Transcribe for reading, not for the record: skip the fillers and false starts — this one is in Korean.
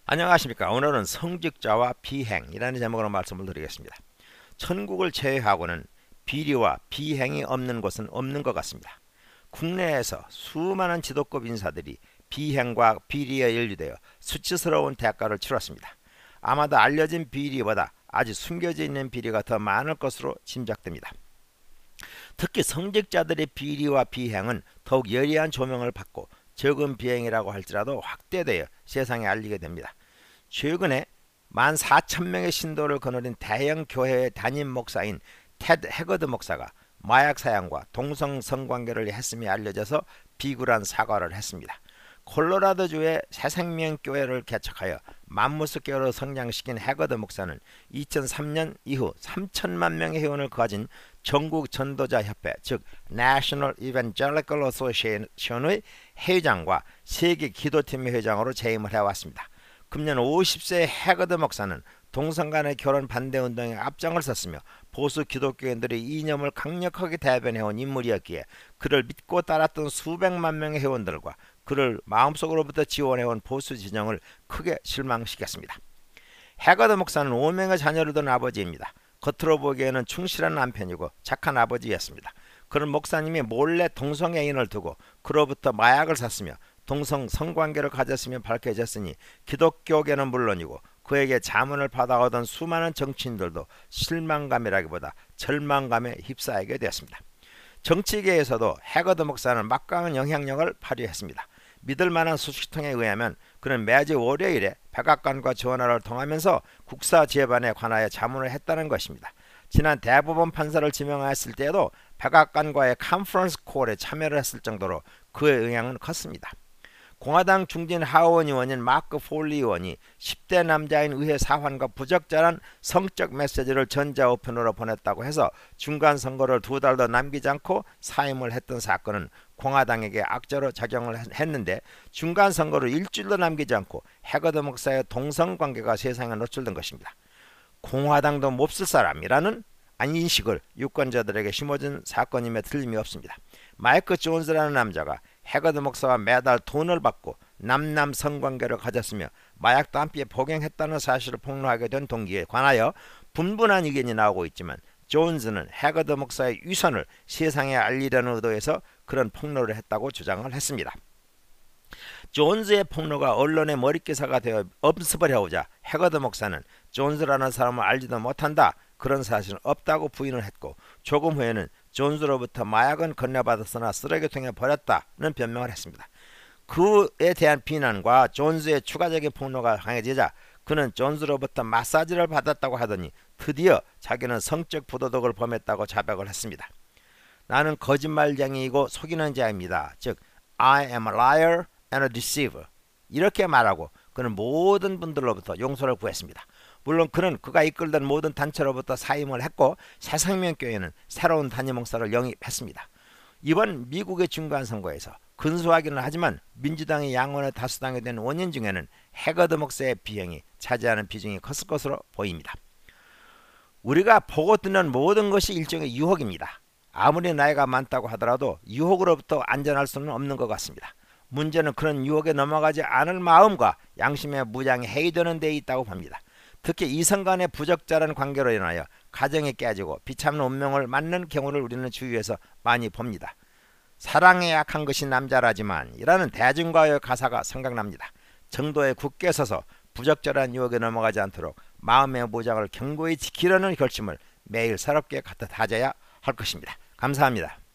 안녕하십니까. 오늘은 성직자와 비행이라는 제목으로 말씀을 드리겠습니다. 천국을 제외하고는 비리와 비행이 없는 곳은 없는 것 같습니다. 국내에서 수많은 지도급 인사들이 비행과 비리에 연루되어 수치스러운 대가를 치렀습니다. 아마도 알려진 비리보다 아직 숨겨져 있는 비리가 더 많을 것으로 짐작됩니다. 특히 성직자들의 비리와 비행은 더욱 예리한 조명을 받고 적은 비행이라고 할지라도 확대되어 세상에 알리게 됩니다. 최근에 14,000명의 신도를 거느린 대형 교회의 담임 목사인 테드 해거드 목사가 마약 사용과 동성 성관계를 했음이 알려져서 비굴한 사과를 했습니다. 콜로라도주의 새생명교회를 개척하여 맘모스교회로 성장시킨 해거드 목사는 2003년 이후 3천만 명의 회원을 가진 전국 전도자 협회 즉 National Evangelical Association의 회장과 세계 기도팀의 회장으로 재임을 해왔습니다. 금년 50세의 해거드 목사는 동성 간의 결혼 반대 운동에 앞장을 섰으며 보수 기독교인들의 이념을 강력하게 대변해온 인물이었기에 그를 믿고 따랐던 수백만 명의 회원들과 그를 마음속으로부터 지원해온 보수 진영을 크게 실망시켰습니다. 해거드 목사는 5명의 자녀를 둔 아버지입니다. 겉으로 보기에는 충실한 남편이고 착한 아버지였습니다. 그런 목사님이 몰래 동성애인을 두고 그로부터 마약을 샀으며 동성 성관계를 가졌으며 밝혀졌으니 기독교계는 물론이고 그에게 자문을 받아오던 수많은 정치인들도 실망감이라기보다 절망감에 휩싸이게 되었습니다. 정치계에서도 해거드 목사는 막강한 영향력을 발휘했습니다. 믿을 만한 소식통에 의하면 그는 매주 월요일에 백악관과 전화를 통하면서 국사 재반에 관하여 자문을 했다는 것입니다. 지난 대법원 판사를 지명하였을 때에도 백악관과의 컨퍼런스 콜에 참여를 했을 정도로 그의 영향은 컸습니다. 공화당 중진 하원 의원인 마크 폴리 의원이 10대 남자인 의회 사환과 부적절한 성적 메시지를 전자우편으로 보냈다고 해서 중간선거를 2달 더 남기지 않고 사임을 했던 사건은 공화당에게 악재로 작용을 했는데 중간선거를 일주일도 남기지 않고 해거드 목사의 동성관계가 세상에 노출된 것입니다. 공화당도 몹쓸 사람이라는 인식을 유권자들에게 심어준 사건임에 틀림이 없습니다. 마이크 존스라는 남자가 해거드 목사와 매달 돈을 받고 남남 성관계를 가졌으며 마약 담비에 복용했다는 사실을 폭로하게 된 동기에 관하여 분분한 의견이 나오고 있지만 존스는 해거드 목사의 위선을 세상에 알리려는 의도에서 그런 폭로를 했다고 주장을 했습니다. 존스의 폭로가 언론의 머릿기사가 되어 엄습을 해오자 해거드 목사는 존스라는 사람을 알지도 못한다, 그런 사실은 없다고 부인을 했고 조금 후에는 존스로부터 마약은 건네받았으나 쓰레기통에 버렸다는 변명을 했습니다. 그에 대한 비난과 존스의 추가적인 폭로가 강해지자 그는 존스로부터 마사지를 받았다고 하더니 드디어 자기는 성적 부도덕을 범했다고 자백을 했습니다. 나는 거짓말쟁이이고 속이는 자입니다. 즉 I am a liar and a deceiver, 이렇게 말하고 그는 모든 분들로부터 용서를 구했습니다. 물론 그는 그가 이끌던 모든 단체로부터 사임을 했고 새생명교회는 새로운 담임 목사를 영입했습니다. 이번 미국의 중간선거에서 근소하기는 하지만 민주당이 양원의 다수당이 된 원인 중에는 해거드 목사의 비행이 차지하는 비중이 컸을 것으로 보입니다. 우리가 보고 듣는 모든 것이 일종의 유혹입니다. 아무리 나이가 많다고 하더라도 유혹으로부터 안전할 수는 없는 것 같습니다. 문제는 그런 유혹에 넘어가지 않을 마음과 양심의 무장이 해이되는 데 있다고 봅니다. 특히 이성 간의 부적절한 관계로 인하여 가정이 깨지고 비참한 운명을 맞는 경우를 우리는 주위에서 많이 봅니다. 사랑에 약한 것이 남자라지만 이라는 대중가요의 가사가 생각납니다. 정도에 굳게 서서 부적절한 유혹에 넘어가지 않도록 마음의 무장을 견고히 지키려는 결심을 매일 새롭게 다져야 할 것입니다. 감사합니다.